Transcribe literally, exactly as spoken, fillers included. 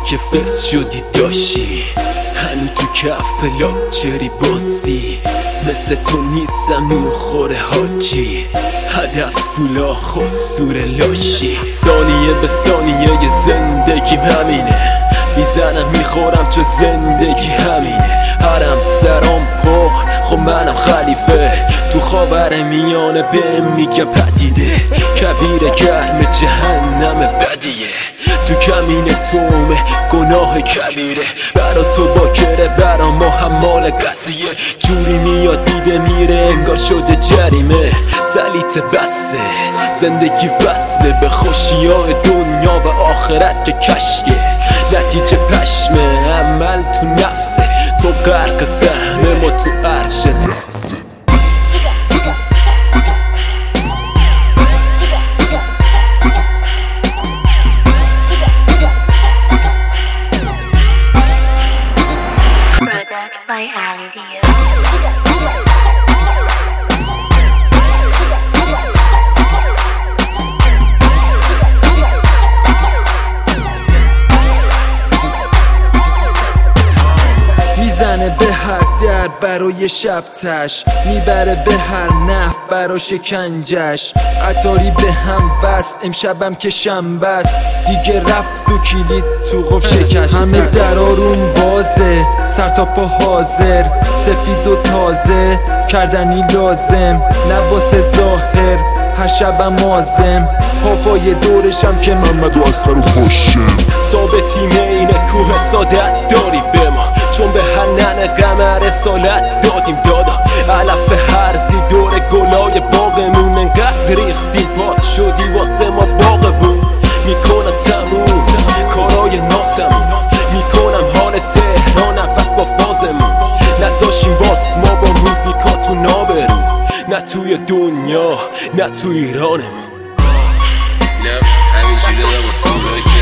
که فس شدی داشتی، هنو تو کف لاکچری بازی. مثل تو نیستم نوخوره حاجی، هدف سولاخ و سور لاشی. ثانیه به ثانیه زندگیم همینه، میزنم میخورم چه زندگی همینه. هرم سرام پر خب منم خلیفه، تو خاور میانه به میگه پدیده. کویر گرم جهنم بدیه، تو کمین تومه گناه کبیره. برا تو باکره برا ما حمال قضیه، جوری میاد دیده میره انگار شده جریمه. سلیت بسته زندگی وصله به خوشیای دنیا و آخرت که کشکه. نتیجه پشمه عمل تو نفسه، تو غرق صحنه ما تو عرش لحظه. by Ali Dia. میزنه به هر در برای شب تش، میبره به هر نحو برای شکنجش. قطاری به هم بست امشبم که شنبه است، دیگه رفت و کلید تو قفل شکست. همه درارون بازه سر تا پا حاضر، سفید و تازه کردنی لازم. نواسه ظاهر هر شبم آزم، حافای دورشم که محمد و اصغر و خوشم. ثابتیم این کوه سادت داری به ما، چون به هنن قمر رسالت دادیم دادا. علف هرزی دور گلای باغمون، انقدر ریختی پات شدی واسه ما باغبون. میکنم تموم کارای ناتمون، میکنم حال تهران نفس با فازمون. نذاشیم باس ما با موزیکاتون نابرو، نه توی دنیا نه توی ایرانمون. نه همینجوری دارم واسه